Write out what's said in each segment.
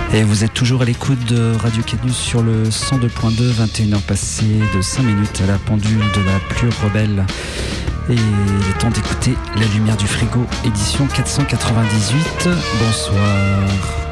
Et vous êtes toujours à l'écoute de Radio Canus sur le 102.2, 21h passées de 5 minutes à la pendule de la pluie rebelle. Et il est temps d'écouter La Lumière du Frigo, édition 498. Bonsoir.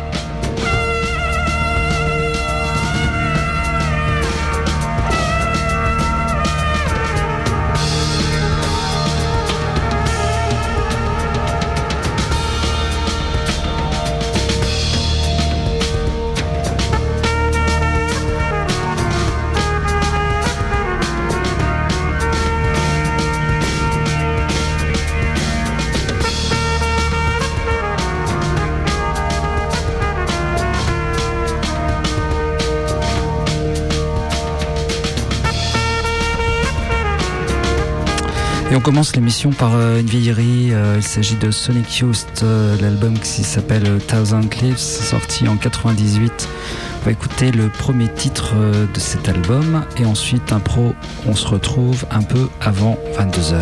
Et on commence l'émission par une vieillerie. Il s'agit de Sonic Youth, l'album qui s'appelle Thousand Cliffs, sorti en 98. On va écouter le premier titre de cet album et ensuite on se retrouve un peu avant 22h.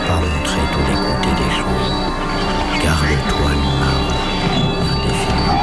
pas montrer tous les côtés des choses. Garde-toi une marge indéfinie.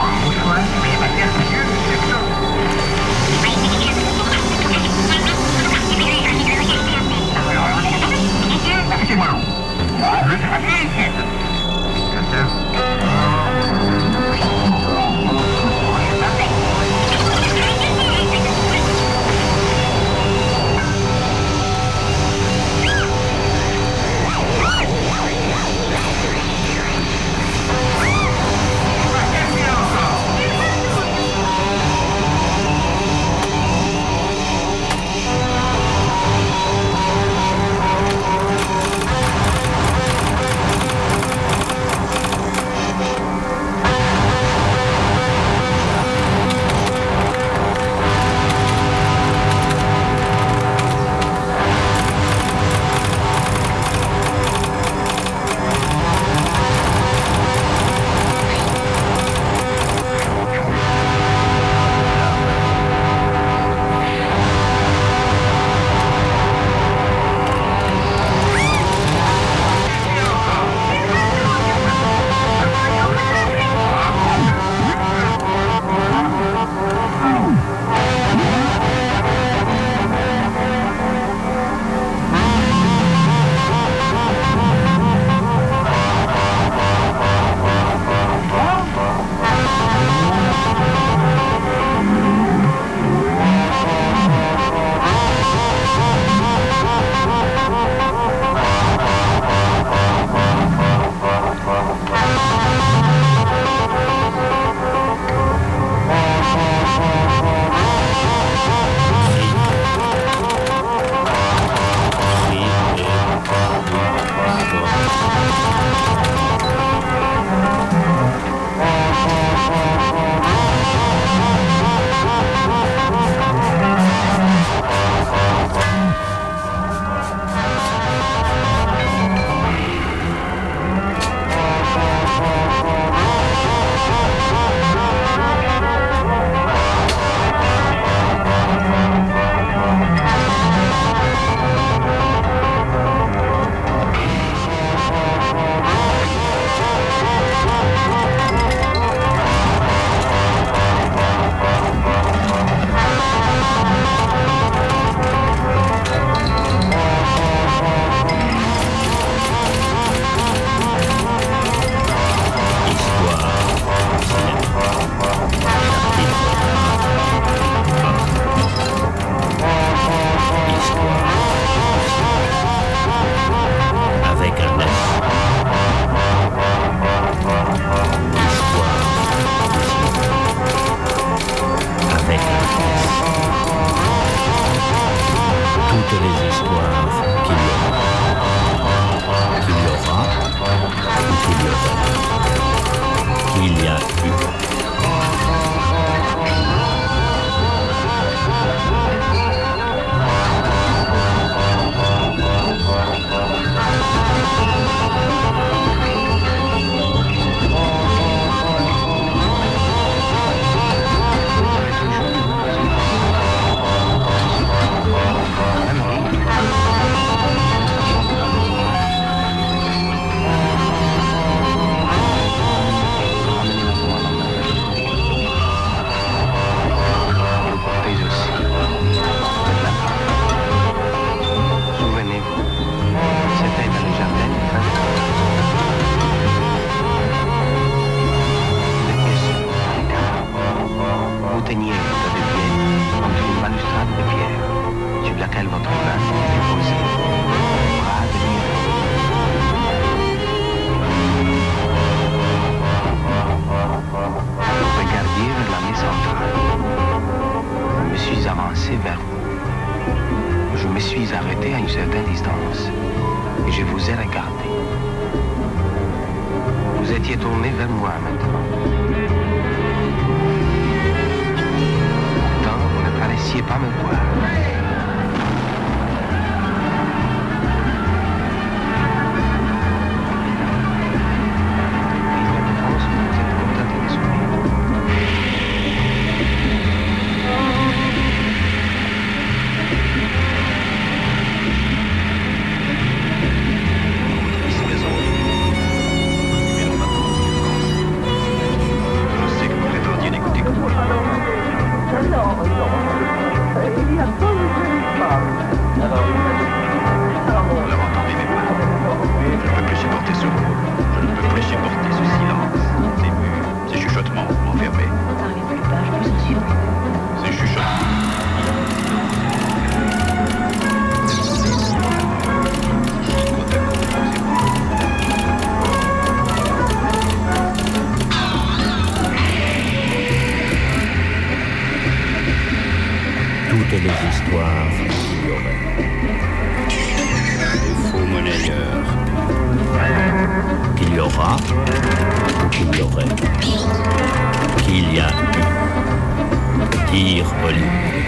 qu'il y aurait, qu'il y a eu. Dire Hollywood.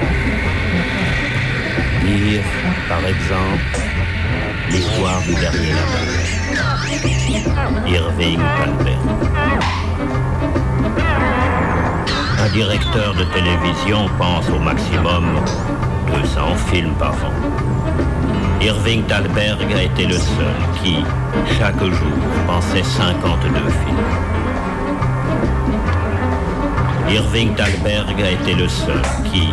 Dire, par exemple, l'histoire du dernier lapin. Irving Thalberg. Un directeur de télévision pense au maximum 200 films par an. Irving Thalberg a été le seul qui, chaque jour, pensait 52 films. Irving Thalberg a été le seul qui...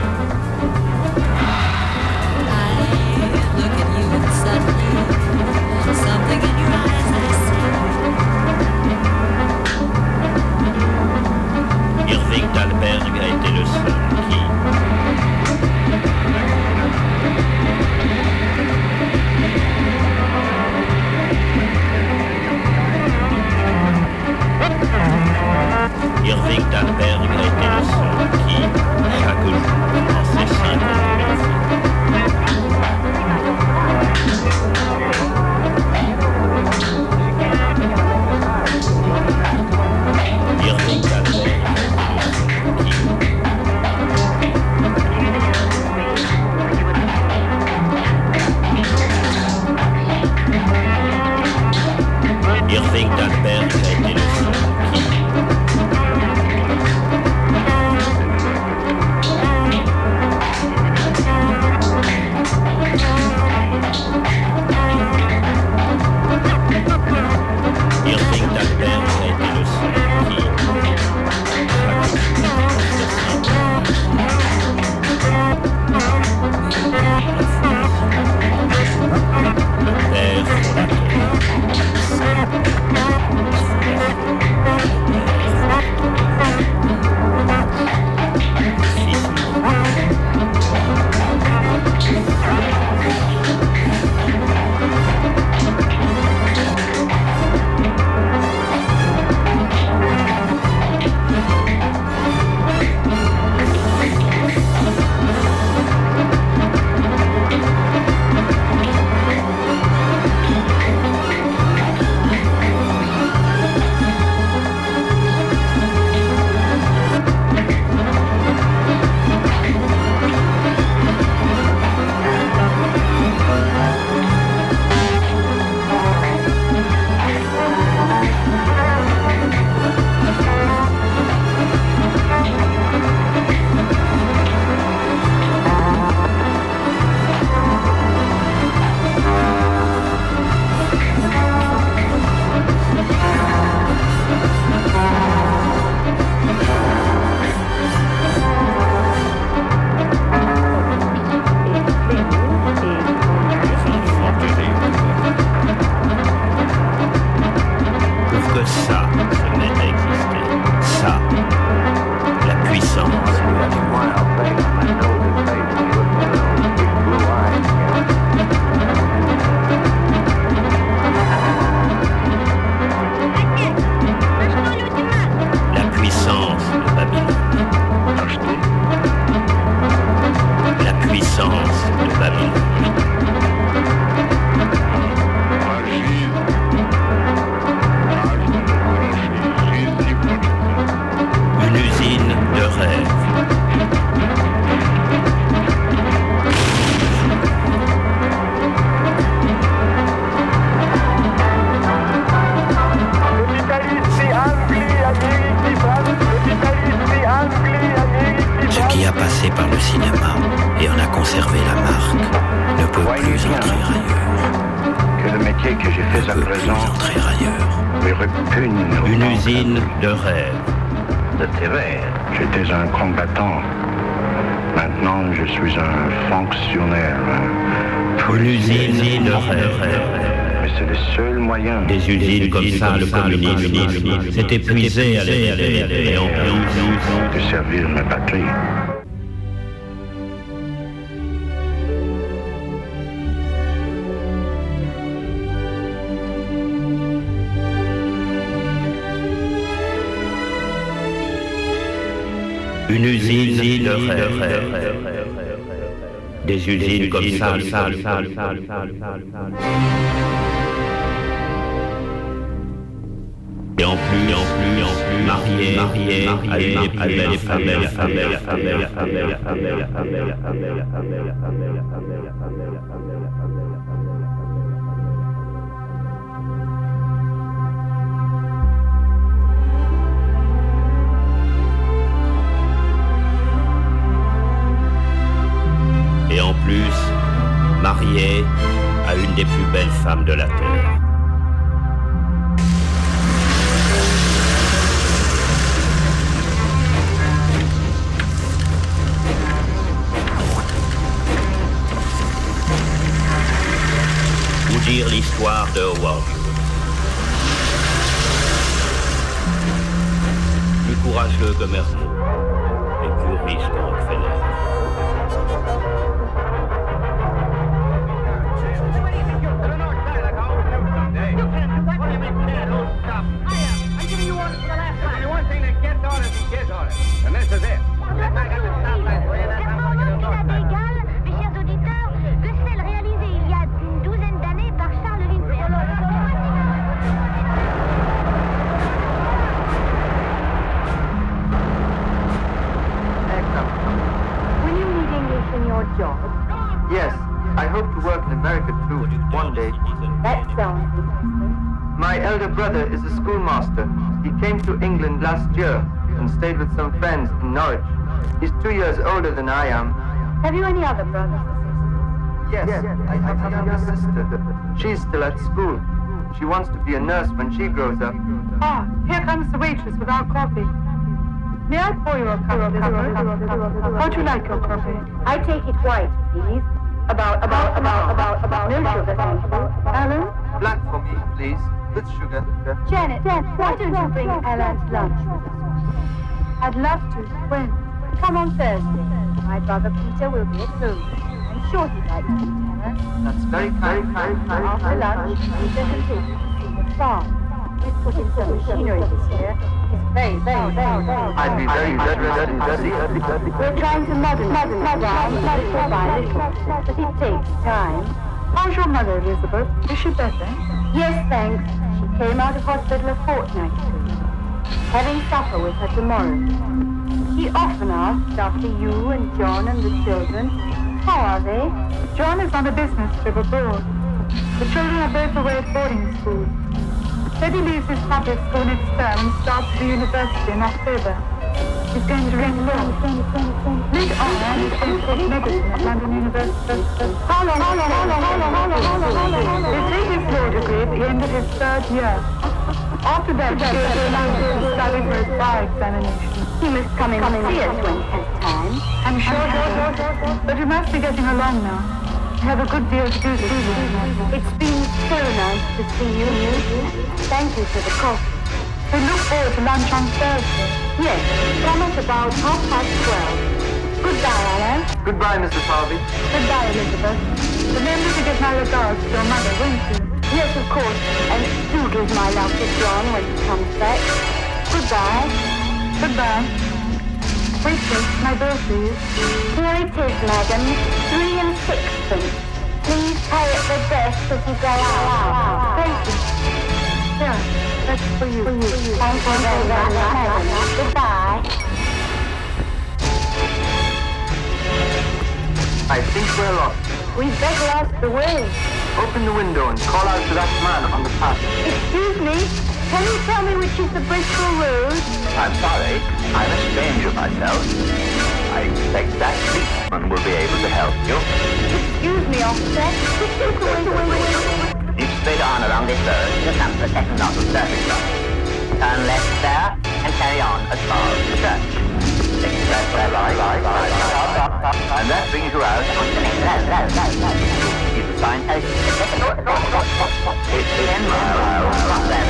Irving Thalberg a été le seul qui... Irving Thalberg a été le seul qui, chaque jour, pensait 52 Irving Thalberg a été Irving Thalberg a été le seul qui... Irving Thalberg a été le seul qui... Une usine de rêve. De tes rêves. J'étais un combattant. Maintenant, je suis un fonctionnaire. Une usine de rêve. Mais c'est le seul moyen. Des usines comme ça, le communisme s'est épuisé à les en de servir ma patrie. Une usine de rêve. Des usines comme ça. Et en plus, marié à une des plus belles femmes. Et en plus, marié à une des plus belles femmes de la Terre. Ou dire l'histoire de Howard. Plus courageux que Mermo et plus riche que Rockefeller. Yes, I hope to work in America too, one day. That sounds interesting. My elder brother is a schoolmaster. He came to England last year and stayed with some friends in Norwich. He's 2 years older than I am. Have you any other brothers? Yes, I have a younger sister. She's still at school. She wants to be a nurse when she grows up. Ah, here comes the waitress with our coffee. May I pour you a cup, Elizabeth? How do you like your coffee? I take it white, please. About no sugar, thank you. Alan? Black for me, please, with sugar. Janet, why don't you bring Alan's lunch with us? I'd love to. When? Come on Thursday. My brother Peter will be at home. I'm sure he'd like to meet Alan. That's very kind. After lunch, Peter can take you to see the farm. We've put in some machinery this year. It's very I'd be very interested to see it. We're trying to modernize the farm little by little, but it takes time. How's your mother, Elizabeth? Is she better? Yes, thanks. She came out of hospital a fortnight ago. Having supper with her tomorrow. She often asks after you and John and the children. How are they? John is on a business trip abroad. The children are both away at boarding school. Teddy leaves his public school next term and starts the university in October. He's going to read law. Later on, he's going to take medicine at London University. How long? He'll take his law degree at the end of his third year. After that, he'll go to London to study for his bar examination. He must come and see us when he has time. I'm sure, but we must be getting along now. I have a good deal to do this evening. It's been so nice to see you. Thank you for the coffee. We look forward to lunch on Thursday. Yes, come at about 12:30. Goodbye, Alan. Goodbye, Mrs. Harvey. Goodbye, Elizabeth. Remember to give my regards to your mother, won't you? Yes, of course. And do give my love to John when he comes back. Goodbye. Goodbye. Waitress, my bill, please. Here it is, madam. 3 and 6pence. Please pay at the desk as you go out. Thank you. Here, that's for you. Thank you very much, madam. Goodbye. I think we're lost. We'd better ask the way. Open the window and call out to that man on the path. Excuse me, can you tell me which is the Bristol Road? I'm sorry, I'm a stranger myself. I expect that policeman will be able to help you. Excuse me, officer. Wait. Keep straight on along this road to come to the second lot of surface road. Turn left there and carry on as far as the church. Take the left, and that brings you out onto the next road. Keep the sign posted. It's 10 miles from there.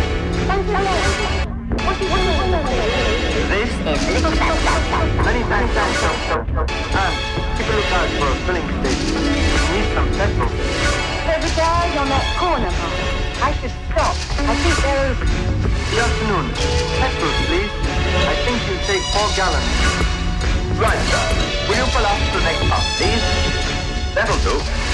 This is Little Flat. Many thanks, and keep a lookout for a filling station. We need some petrol. There's a garage on that corner, Mark. I should stop. I think they're open. Good afternoon. Petrol, please. I think you take 4 gallons. Right, sir. Will you pull up to the next stop, please? That'll do.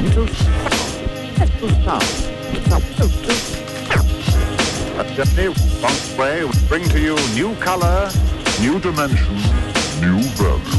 One way we bring to you new color, new dimension, new value.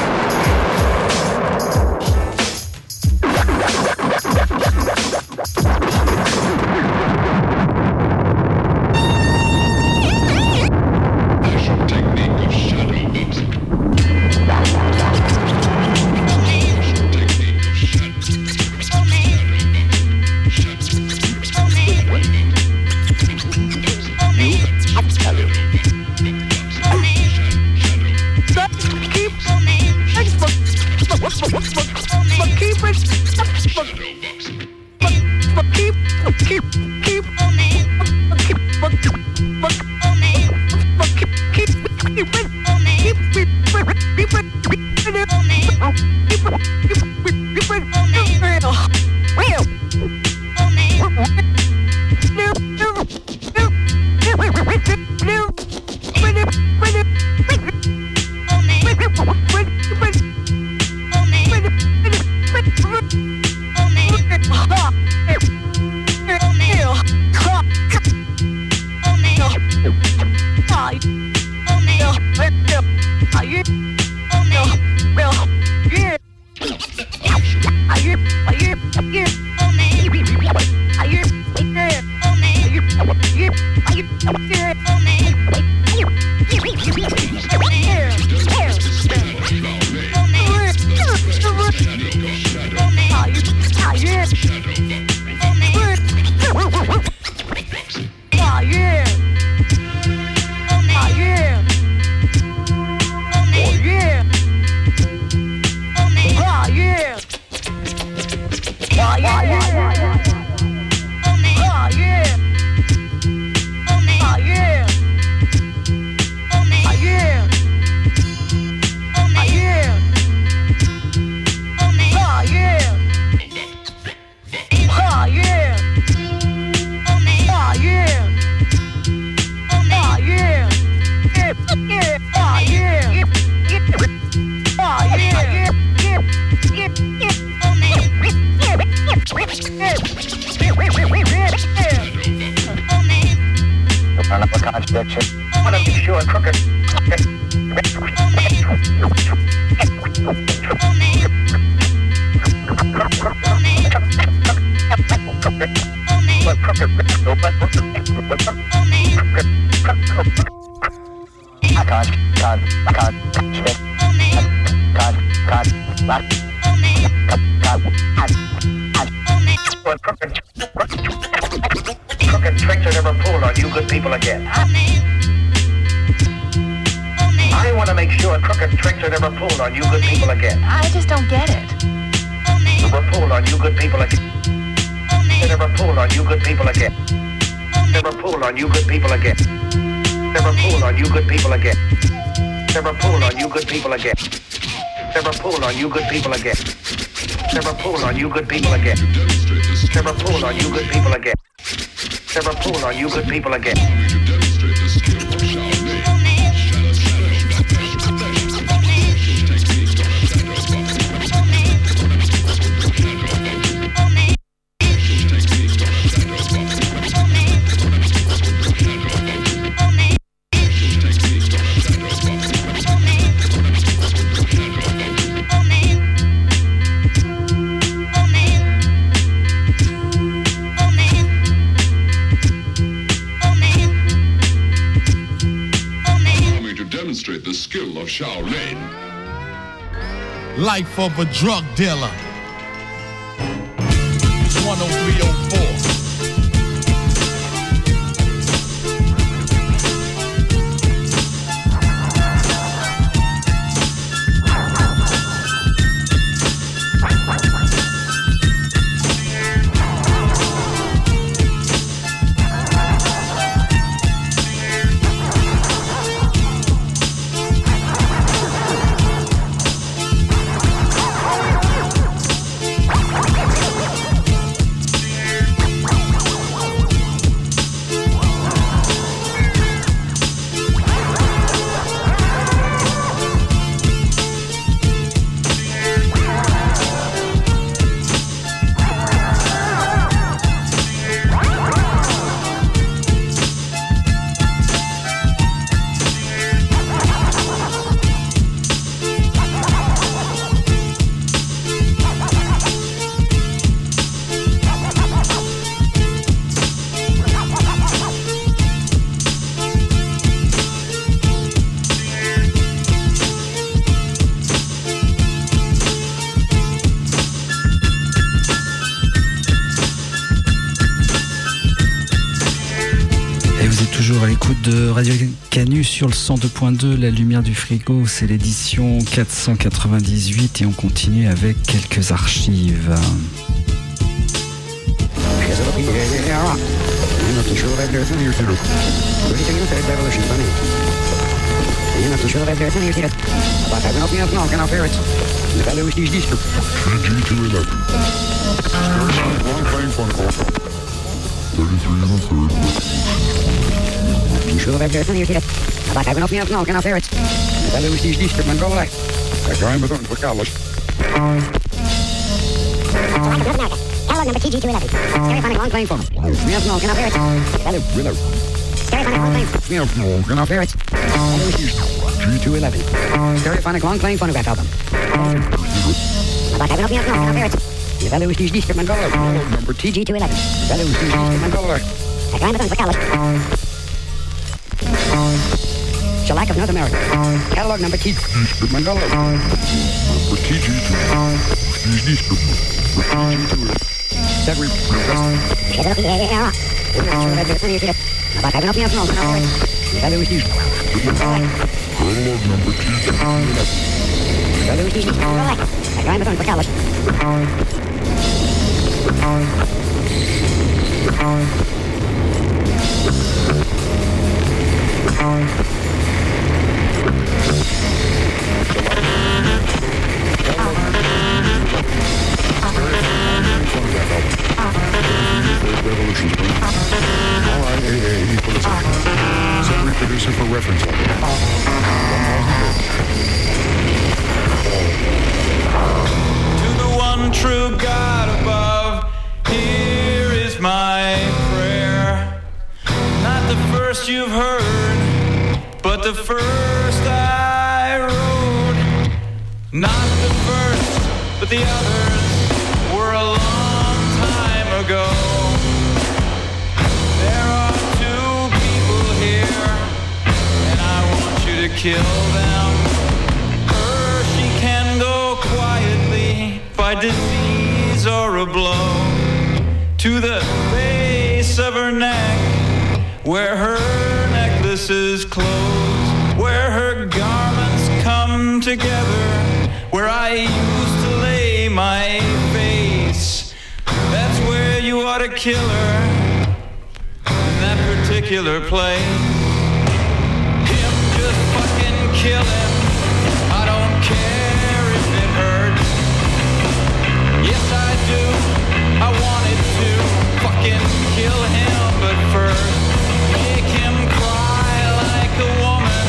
Life of a drug dealer. 10304. à l'écoute de Radio Canu sur le 102.2, La Lumière du Frigo, c'est l'édition 498 et on continue avec quelques archives. Catalog number TG211. Stereophonic long playing phone. No, can I hear it? Hello, hello. Stereophonic long playing phone. No, can I hear it? G211. Stereophonic long playing phonograph album. Can I hear it? Hello, number TG211. Hello, Shellac of North America. Catalog number TG211. Revolution. All right, AA equals set reproducer for reference level. 1,000 To the one true God above, here is my prayer. Not the first you've heard, but the first I wrote. Not the first, but the others were a long time ago. There are two people here, and I want you to kill them. Her, she can go quietly by disease or a blow to the base of her neck, where her necklaces close, where her garments come together, where I used to lay my face. That's where you ought to kill her, in that particular place. Him, just fucking kill him. I don't care if it hurts. Yes, I do. I wanted to fucking kill him, but first make him cry like a woman.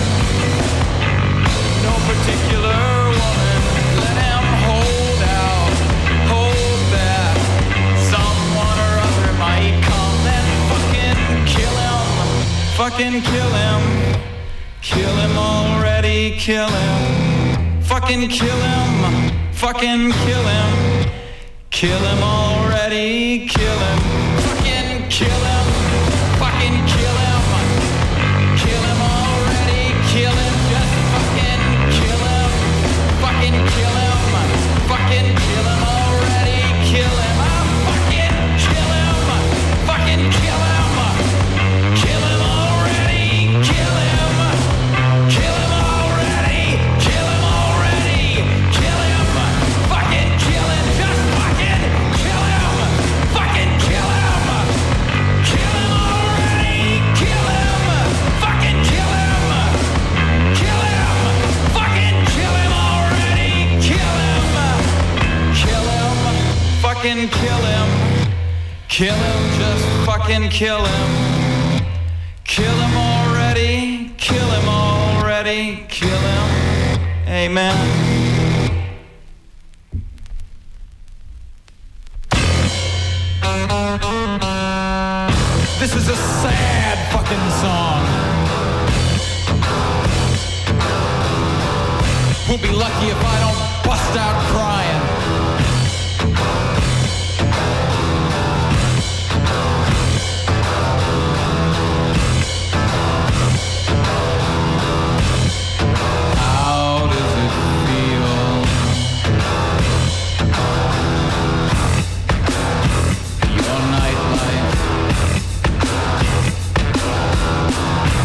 No particular woman. Let him hold out, hold back. Someone or other might come, then fucking kill him. Fucking kill him. Kill him already, kill him. Fucking kill him. Fucking kill him. Kill him already, kill him. Fucking kill him. Fucking kill him. Kill him already, kill him. Just fucking kill him. Fucking kill him. Fucking kill him already, kill him. Fucking kill him. Fucking kill him. Kill him already, kill him. Kill him already, kill him already, kill him. Fucking kill him, just fucking kill him. Fucking kill him. Kill him already, kill him. Fucking kill him. Kill him. Fucking kill him already, kill him. Kill him. Fucking kill him. Kill him, just fucking kill him. Kill him already, kill him already, kill him. Amen. This is a sad fucking song. We'll be lucky if I don't bust out crying. How does it feel? Your nightlife.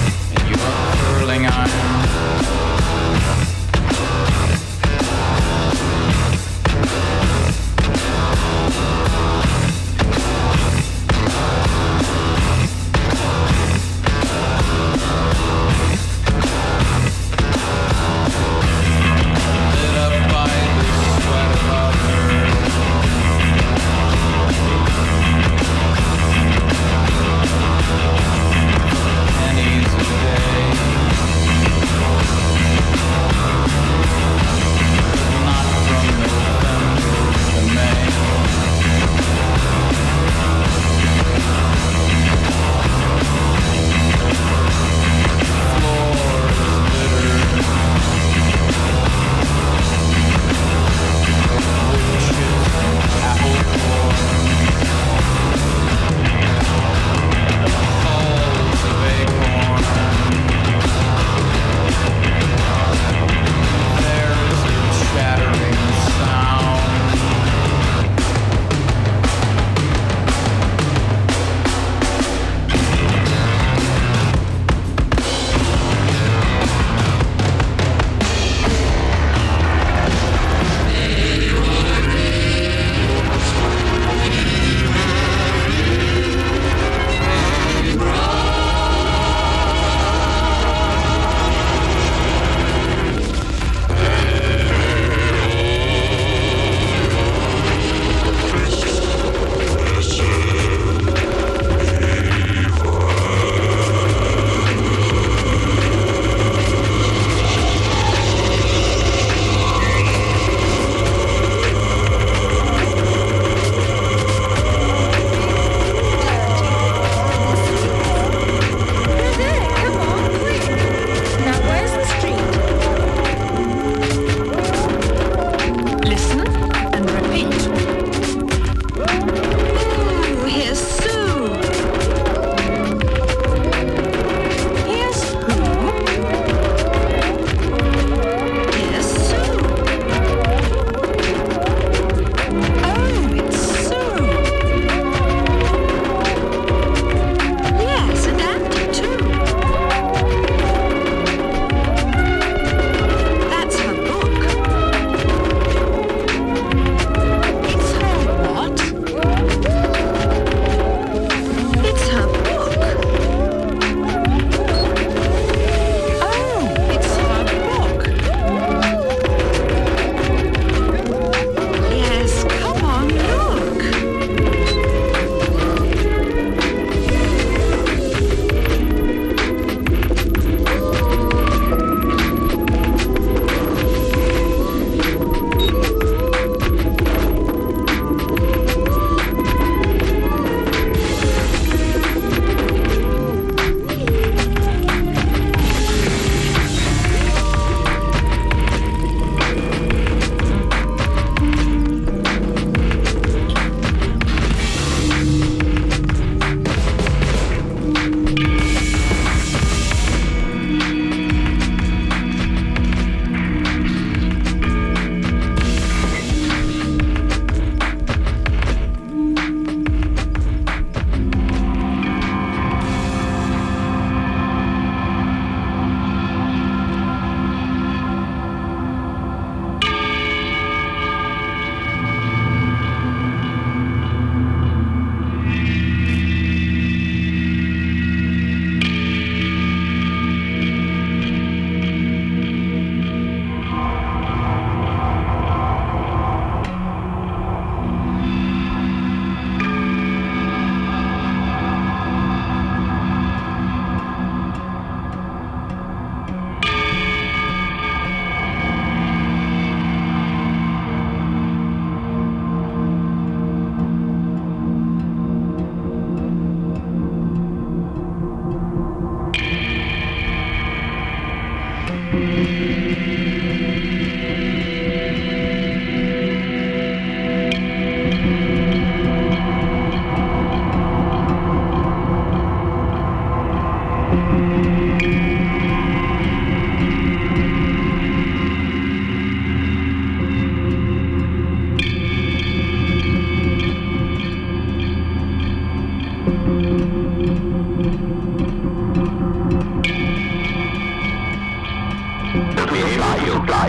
you'll fly.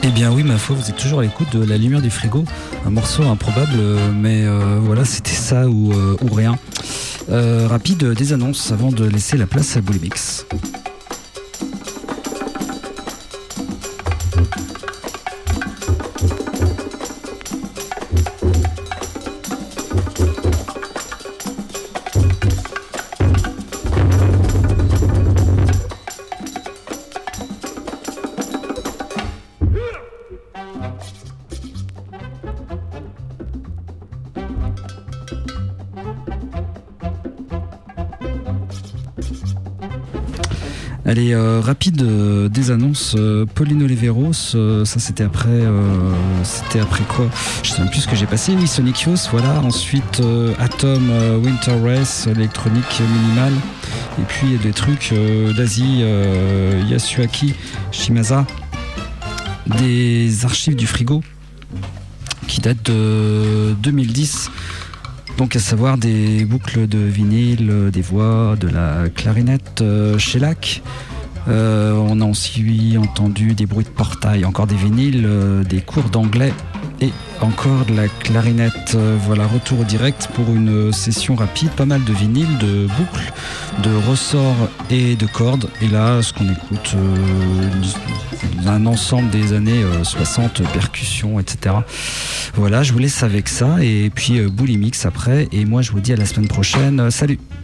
Eh bien oui, ma foi, vous êtes toujours à l'écoute de La Lumière du Frigo, un morceau improbable, mais voilà, c'était ça ou rien. Rapide, des annonces avant de laisser la place à Boulimix. Allez, rapide des annonces. Pauline Oliveros, ça c'était après quoi? Je sais même plus ce que j'ai passé. Oui, Sonic Youth, voilà. Ensuite, Atom, Winter Race, électronique minimale. Et puis des trucs d'Asie, Yasuaki, Shimaza. Des archives du frigo qui datent de 2010. Donc à savoir des boucles de vinyle, des voix, de la clarinette shellac. On a aussi entendu des bruits de portail, encore des vinyles, des cours d'anglais et encore de la clarinette. Voilà, retour au direct pour une session rapide, pas mal de vinyles, de boucles, de ressorts et de cordes. Et là, ce qu'on écoute, un ensemble des années 60, percussions, etc. Voilà, je vous laisse avec ça et puis Boulimix après. Et moi, je vous dis à la semaine prochaine. Salut!